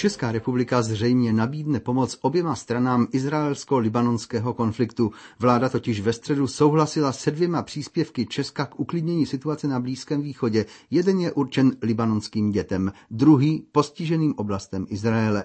Česká republika zřejmě nabídne pomoc oběma stranám izraelsko-libanonského konfliktu. Vláda totiž ve středu souhlasila se 2 příspěvky Česka k uklidnění situace na Blízkém východě. Jeden je určen libanonským dětem, druhý postiženým oblastem Izraele.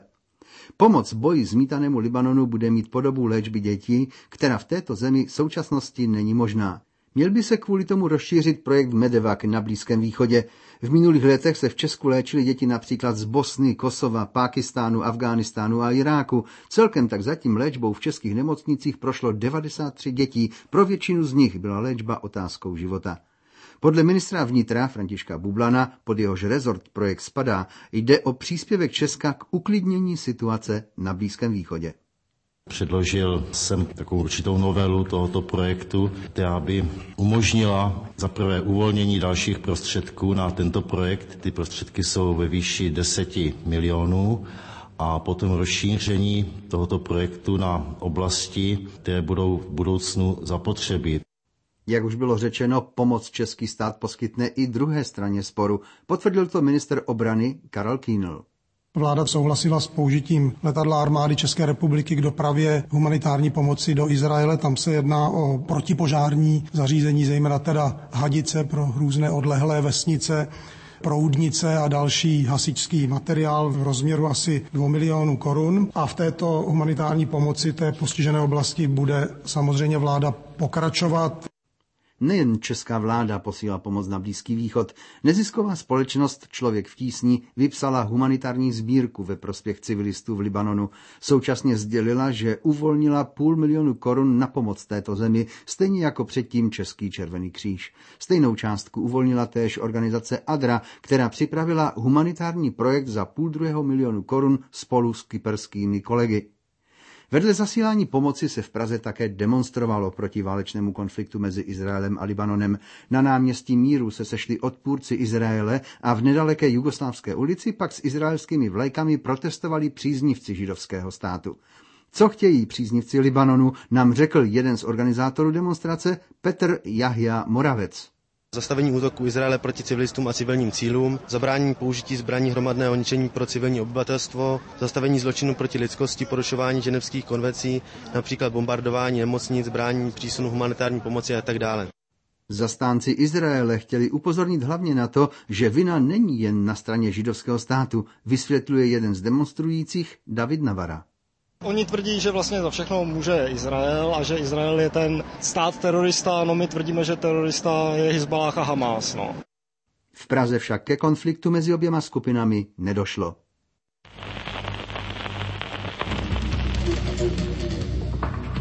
Pomoc boji zmítanému Libanonu bude mít podobu léčby dětí, která v této zemi v současnosti není možná. Měl by se kvůli tomu rozšířit projekt Medevac na Blízkém východě. V minulých letech se v Česku léčily děti například z Bosny, Kosova, Pákistánu, Afghánistánu a Iráku. Celkem tak zatím léčbou v českých nemocnicích prošlo 93 dětí. Pro většinu z nich byla léčba otázkou života. Podle ministra vnitra Františka Bublana, pod jehož rezort projekt spadá, jde o příspěvek Česka k uklidnění situace na Blízkém východě. Předložil jsem takovou určitou novelu tohoto projektu, která by umožnila za prvé uvolnění dalších prostředků na tento projekt. Ty prostředky jsou ve výši 10 milionů a potom rozšíření tohoto projektu na oblasti, které budou v budoucnu zapotřebí. Jak už bylo řečeno, pomoc český stát poskytne i druhé straně sporu. Potvrdil to ministr obrany Karel Kühnl. Vláda souhlasila s použitím letadla armády České republiky k dopravě humanitární pomoci do Izraele. Tam se jedná o protipožární zařízení, zejména teda hadice pro různé odlehlé vesnice, proudnice a další hasičský materiál v rozměru asi 2 milionů korun. A v této humanitární pomoci té postižené oblasti bude samozřejmě vláda pokračovat. Nejen česká vláda posílá pomoc na Blízký východ. Nezisková společnost Člověk v tísni vypsala humanitární sbírku ve prospěch civilistů v Libanonu. Současně sdělila, že uvolnila 500 000 korun na pomoc této zemi, stejně jako předtím Český červený kříž. Stejnou částku uvolnila též organizace ADRA, která připravila humanitární projekt za 500 000 korun spolu s kyperskými kolegy. Vedle zasílání pomoci se v Praze také demonstrovalo proti válečnému konfliktu mezi Izraelem a Libanonem. Na náměstí Míru se sešli odpůrci Izraele a v nedaleké Jugoslávské ulici pak s izraelskými vlajkami protestovali příznivci židovského státu. Co chtějí příznivci Libanonu, nám řekl jeden z organizátorů demonstrace, Petr Jahja Moravec. Zastavení útoku Izraele proti civilistům a civilním cílům, zabránění použití zbraní hromadného ničení pro civilní obyvatelstvo, zastavení zločinů proti lidskosti, porušování ženevských konvencí, například bombardování nemocnic, bránění přísunu humanitární pomoci a tak dále. Zastánci Izraele chtěli upozornit hlavně na to, že vina není jen na straně židovského státu, vysvětluje jeden z demonstrujících David Navara. Oni tvrdí, že vlastně za všechno může Izrael a že Izrael je ten stát terorista, no my tvrdíme, že terorista je Hizballáh a Hamás. No. V Praze však ke konfliktu mezi oběma skupinami nedošlo.